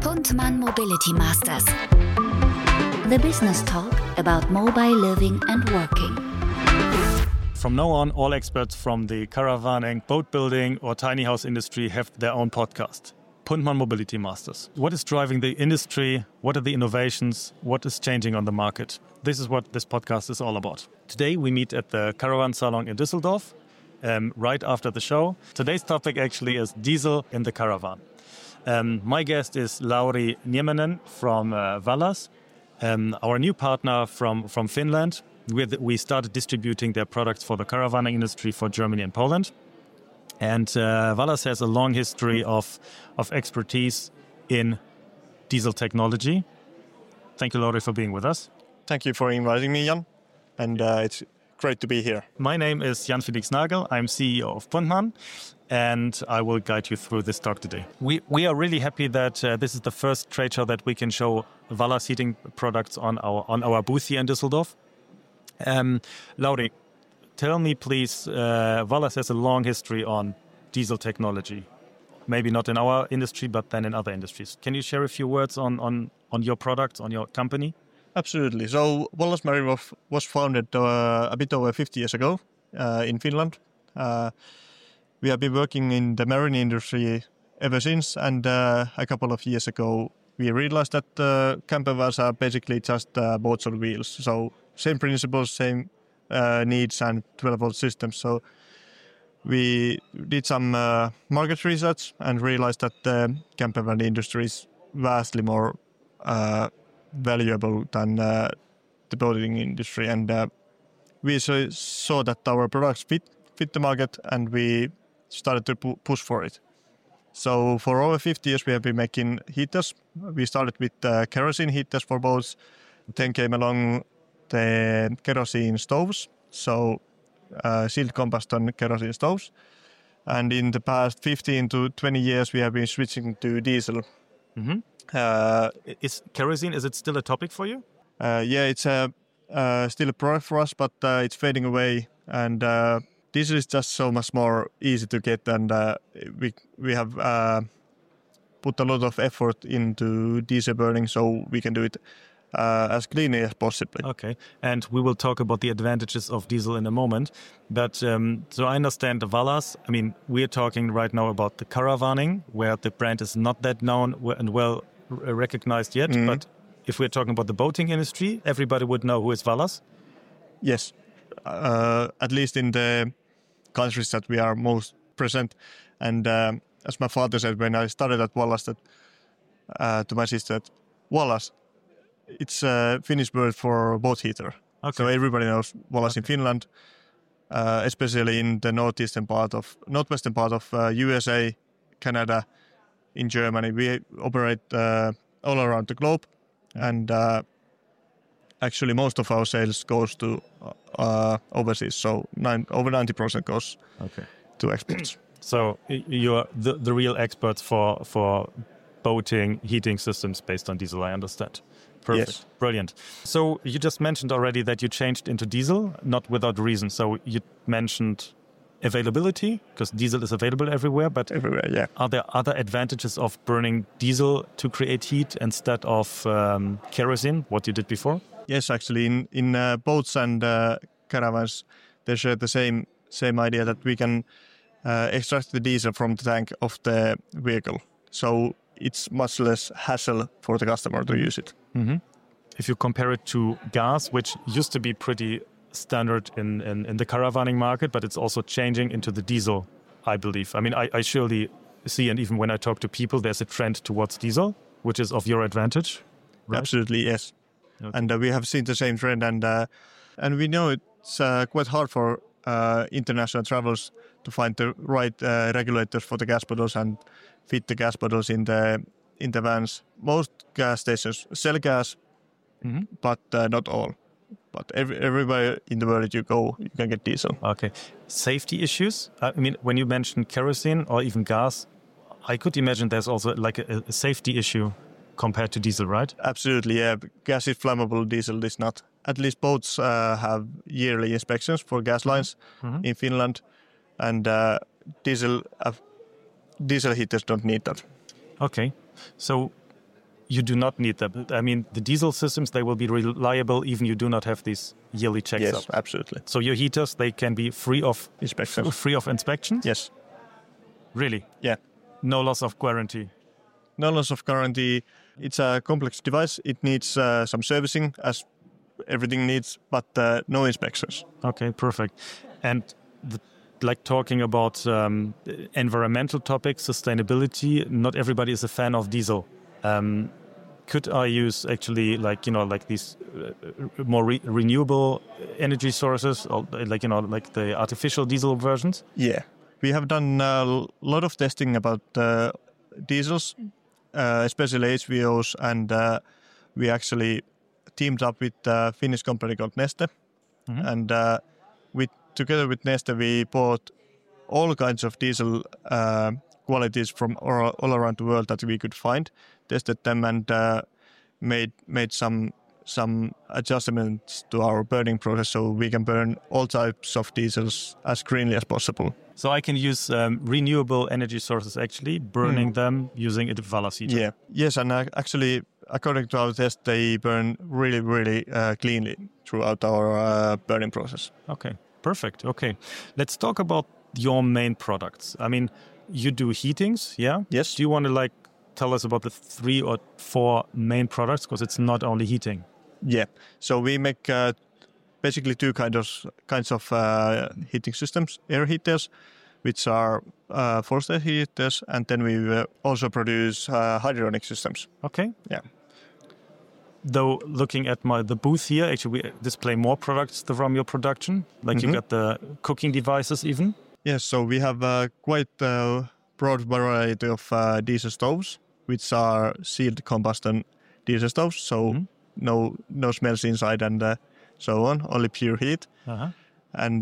Puntman Mobility Masters. The business talk about mobile living and working. From now on, all experts from the caravaning, boat building or tiny house industry have their own podcast. Puntman Mobility Masters. What is driving the industry? What are the innovations? What is changing on the market? This is what this podcast is all about. Today we meet at the Caravan Salon in Düsseldorf, right after the show. Today's topic actually is diesel in the caravan. My guest is Lauri Nieminen from Wallas, our new partner from Finland. We started distributing their products for the caravaning industry for Germany and Poland. And Wallas has a long history of expertise in diesel technology. Thank you, Lauri, for being with us. Thank you for inviting me, Jan. And it's great to be here. My name is Jan Felix Nagel. I'm CEO of Puntman, and I will guide you through this talk today. We are really happy that this is the first trade show that we can show Wallas heating products on our booth here in Düsseldorf. Lauri, tell me please, Wallas has a long history on diesel technology. Maybe not in our industry, but then in other industries. Can you share a few words on your products, on your company? Absolutely. So Wallas Marine was founded a bit over 50 years ago in Finland. We have been working in the marine industry ever since, and a couple of years ago we realized that camper vans are basically just boats on wheels. So same principles, same needs and 12-volt systems. So we did some market research and realized that the camper van industry is vastly more valuable than the boating industry. And we saw that our products fit the market, and we started to push for it. So for over 50 years we have been making heaters. We started with kerosene heaters for boats. Then came along the kerosene stoves, so sealed combustion kerosene stoves. And in the past 15 to 20 years we have been switching to diesel. Mm-hmm. Is kerosene, is it still a topic for you? Yeah, it's still a product for us, but it's fading away. And diesel is just so much more easy to get, and we have put a lot of effort into diesel burning, so we can do it as cleanly as possible. Okay, and we will talk about the advantages of diesel in a moment. But so I understand the Wallas. I mean, we're talking right now about the caravaning, where the brand is not that known and well recognized yet. Mm-hmm. But if we're talking about the boating industry, everybody would know who is Wallas. Yes, at least in the countries that we are most present. And as my father said when I started at Wallas, that to my sister, that Wallas, it's a Finnish word for boat heater. Okay. So everybody knows Wallas in Finland, especially in the northwestern part of USA, Canada, in Germany. We operate all around the globe, and actually most of our sales goes to overseas. So over 90% goes to exports. So you're the real experts for boating heating systems based on diesel, I understand. Perfect. Yes. Brilliant. So you just mentioned already that you changed into diesel, not without reason. So you mentioned availability, because diesel is available everywhere. But everywhere, yeah. Are there other advantages of burning diesel to create heat instead of kerosene, what you did before? Yes, actually, in boats and caravans, they share the same idea that we can extract the diesel from the tank of the vehicle. So it's much less hassle for the customer to use it. Mm-hmm. If you compare it to gas, which used to be pretty standard in the caravaning market, but it's also changing into the diesel, I believe. I mean, I surely see, and even when I talk to people, there's a trend towards diesel, which is of your advantage, right? Absolutely, yes. Okay. And we have seen the same trend, and we know it's quite hard for international travelers to find the right regulators for the gas bottles and fit the gas bottles in the vans. Most gas stations sell gas, mm-hmm. but not all. But everywhere in the world you go, you can get diesel. Okay. Safety issues? I mean, when you mentioned kerosene or even gas, I could imagine there's also like a safety issue compared to diesel, right? Absolutely, yeah. Gas is flammable, diesel is not. At least boats have yearly inspections for gas lines mm-hmm. in Finland, and diesel heaters don't need that. Okay. So you do not need them. I mean, the diesel systems, they will be reliable even you do not have these yearly checks Yes, up. absolutely. So your heaters, they can be free of inspections? Yes. Really? Yeah. No loss of guarantee? No loss of guarantee. It's a complex device. It needs some servicing, as everything needs, but no inspections. Okay, perfect. And like talking about environmental topics, sustainability, not everybody is a fan of diesel. Could I use actually like these more renewable energy sources, or like the artificial diesel versions? Yeah. We have done a lot of testing about diesels, especially HVOs, and we actually teamed up with a Finnish company called Neste. Mm-hmm. And together with Neste, we bought all kinds of diesel qualities from all around the world that we could find, tested them, and made some adjustments to our burning process so we can burn all types of diesels as greenly as possible. So I can use renewable energy sources actually, burning them using a Wallas heater. Yeah. Yes, and actually, according to our test, they burn really, really cleanly throughout our burning process. Okay, perfect. Okay, let's talk about your main products. I mean, you do heatings, yeah? Yes. Do you want to tell us about the 3 or 4 main products? Because it's not only heating. Yeah. So we make basically two kinds of heating systems: air heaters, which are forced air heaters, and then we also produce hydronic systems. Okay. Yeah. Though looking at the booth here, actually we display more products from your production. Like you got the cooking devices even. Yes. So we have quite a broad variety of diesel stoves, which are sealed combustion diesel stoves. So no smells inside and so on, only pure heat. Uh-huh. And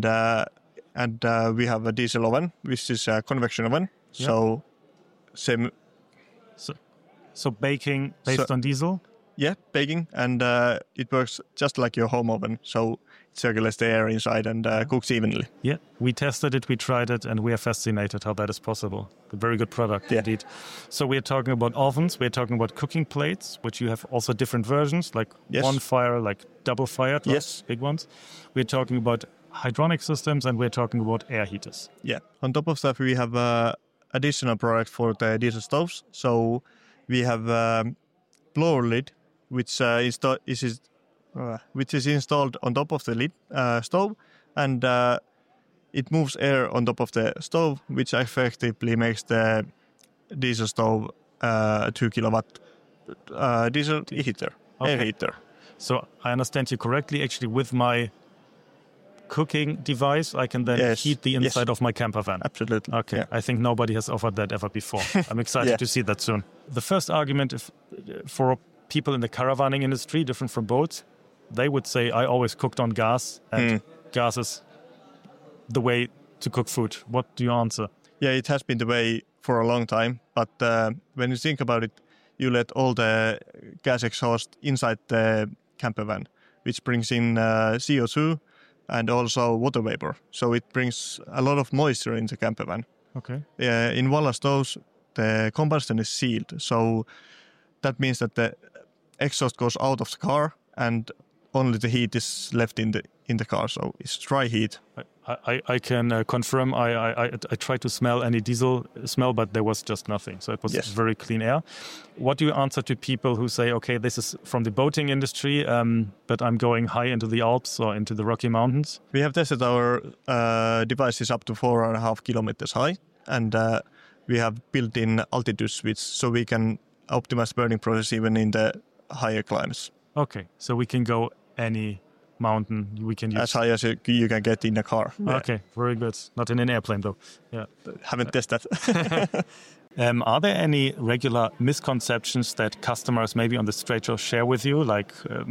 we have a diesel oven, which is a convection oven. Yep. So same. So baking based on diesel? Yeah, baking, and it works just like your home oven. So it circulates the air inside and cooks evenly. Yeah, we tested it, we tried it, and we are fascinated how that is possible. A very good product indeed. So we're talking about ovens, we're talking about cooking plates, which you have also different versions, like one fire, like double fired, big ones. We're talking about hydronic systems, and we're talking about air heaters. Yeah. On top of that, we have additional product for the diesel stoves. So we have blower lid, which is installed on top of the lid stove, and it moves air on top of the stove, which effectively makes the diesel stove 2 kilowatt diesel heater, air heater. So I understand you correctly. Actually, with my cooking device, I can then heat the inside of my camper van. Absolutely. Okay. Yeah. I think nobody has offered that ever before. I'm excited to see that soon. The first argument for people in the caravanning industry, different from boats, they would say, I always cooked on gas, and gas is the way to cook food. What do you answer? Yeah, it has been the way for a long time. But when you think about it, you let all the gas exhaust inside the camper van, which brings in CO2 and also water vapor. So it brings a lot of moisture in the camper van. Okay. In Wallas stoves, the combustion is sealed. So that means that the exhaust goes out of the car and only the heat is left in the car. So it's dry heat. I can confirm. I tried to smell any diesel smell, but there was just nothing. So it was very clean air. What do you answer to people who say, okay, this is from the boating industry, but I'm going high into the Alps or into the Rocky Mountains? We have tested our devices up to 4.5 kilometers high, and we have built-in altitude switch, so we can optimize burning process even in the higher climbs. Okay, so we can go any mountain we can use. As high as you can get in a car. Yeah. Okay, very good. Not in an airplane though. Yeah, haven't tested. Are there any regular misconceptions that customers maybe on the Straight Show share with you, like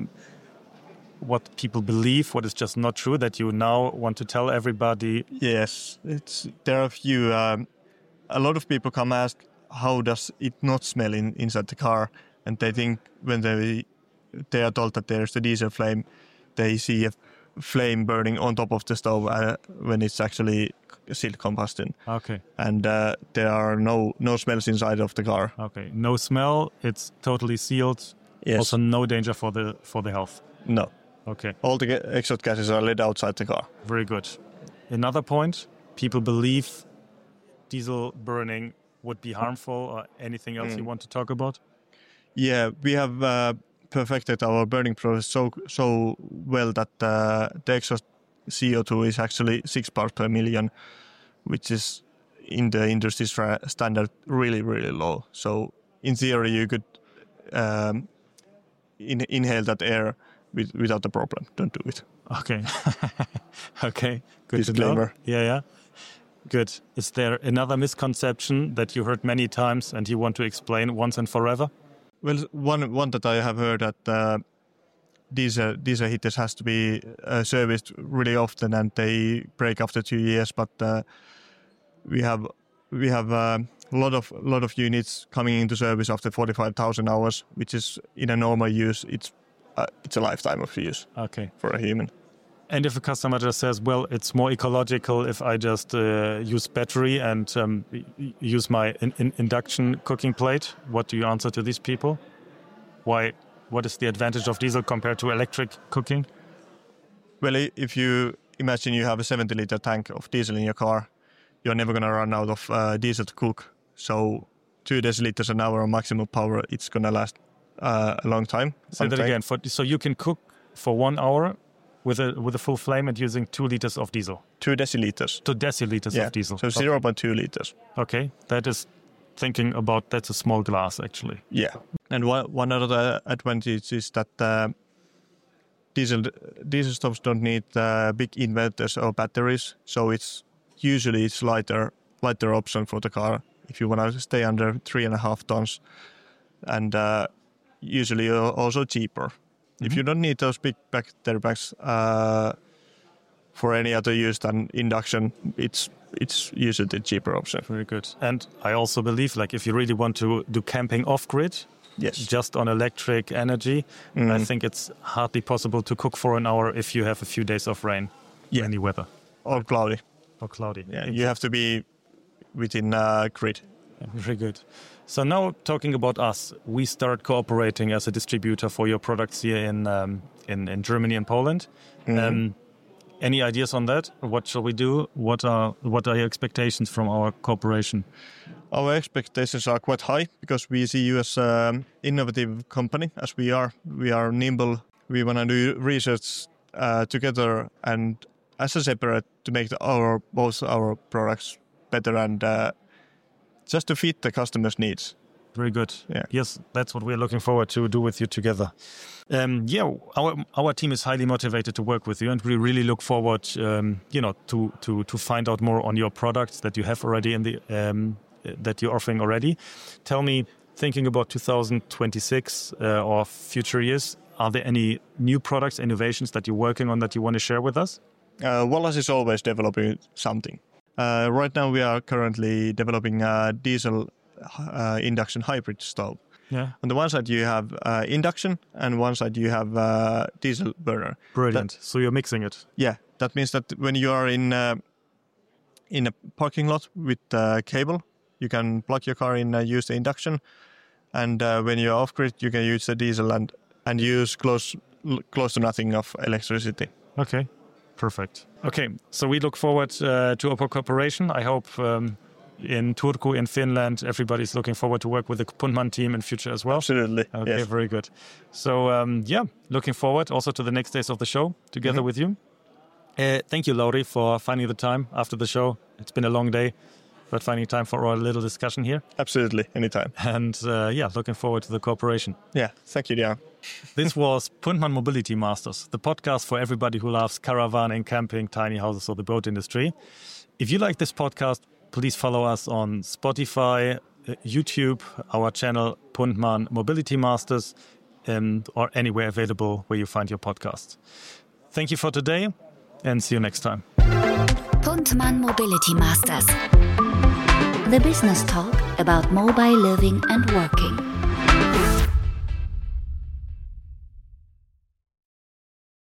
what people believe, what is just not true, that you now want to tell everybody? Yes, there are a few. A lot of people come ask, how does it not smell inside the car? And they think when they are told that there's a diesel flame, they see a flame burning on top of the stove when it's actually still combusting. Okay. And there are no smells inside of the car. Okay. No smell. It's totally sealed. Yes. Also, no danger for the health. No. Okay. All the exhaust gases are let outside the car. Very good. Another point: people believe diesel burning would be harmful, or anything else you want to talk about? Yeah, we have perfected our burning process so well that the exhaust CO2 is actually 6 parts per million, which is in the industry standard really, really low. So in theory, you could inhale that air without a problem. Don't do it. Okay. Okay. Good Disclaimer. to know. Yeah. Good. Is there another misconception that you heard many times and you want to explain once and forever? Well, one that I have heard that diesel heaters has to be serviced really often and they break after 2 years. But we have a lot of units coming into service after 45,000 hours, which is in a normal use. It's a lifetime of use. Okay. For a human. And if a customer just says, well, it's more ecological if I just use battery and use my induction cooking plate, what do you answer to these people? Why? What is the advantage of diesel compared to electric cooking? Well, if you imagine you have a 70-liter tank of diesel in your car, you're never going to run out of diesel to cook. So 2 deciliters an hour of maximum power, it's going to last a long time. Say that again. So you can cook for 1 hour with a full flame and using 2 liters of diesel. 2 deciliters. 2 deciliters of diesel. So 0.2 liters. Okay, that is thinking about, that's a small glass actually. Yeah. And one other advantage is that diesel stoves don't need big inverters or batteries. So it's lighter option for the car if you want to stay under 3.5 tons, and usually also cheaper. If you don't need those big battery packs for any other use than induction, it's usually the cheaper option. Very good. And I also believe, like, if you really want to do camping off-grid, yes, just on electric energy, I think it's hardly possible to cook for an hour if you have a few days of rain, rainy weather. Or cloudy. Yeah, you have to be within grid. Yeah, very good. So now talking about us, we start cooperating as a distributor for your products here in Germany and Poland. Any ideas on that? What shall we do? What are your expectations from our cooperation? Our expectations are quite high because we see you as an innovative company, as we are. We are nimble. We want to do research together and as a separate to make both our products better and just to fit the customer's needs. Very good. Yeah. Yes, that's what we're looking forward to do with you together. Our team is highly motivated to work with you, and we really look forward, to find out more on your products that you have already that you're offering already. Tell me, thinking about 2026 or future years, are there any new products, innovations that you're working on that you want to share with us? Wallace is always developing something. Right now we are currently developing a diesel induction hybrid stove. Yeah. On the one side you have induction, and one side you have diesel burner. Brilliant. So you're mixing it. Yeah, that means that when you are in a parking lot with cable, you can plug your car in, use the induction, and when you're off grid, you can use the diesel and use close to nothing of electricity. Okay. Perfect. Okay, so we look forward to our cooperation. I hope in Turku, in Finland, everybody's looking forward to work with the Puntman team in future as well. Absolutely. Okay, yes. Very good. So, looking forward also to the next days of the show together with you. Thank you, Lauri, for finding the time after the show. It's been a long day, but finding time for our little discussion here. Absolutely, anytime. And looking forward to the cooperation. Yeah, thank you, Diana. This was Puntman Mobility Masters, the podcast for everybody who loves caravanning, camping, tiny houses, or the boat industry. If you like this podcast, please follow us on Spotify, YouTube, our channel Puntman Mobility Masters, or anywhere available where you find your podcasts. Thank you for today, and see you next time. Puntman Mobility Masters, the business talk about mobile living and working.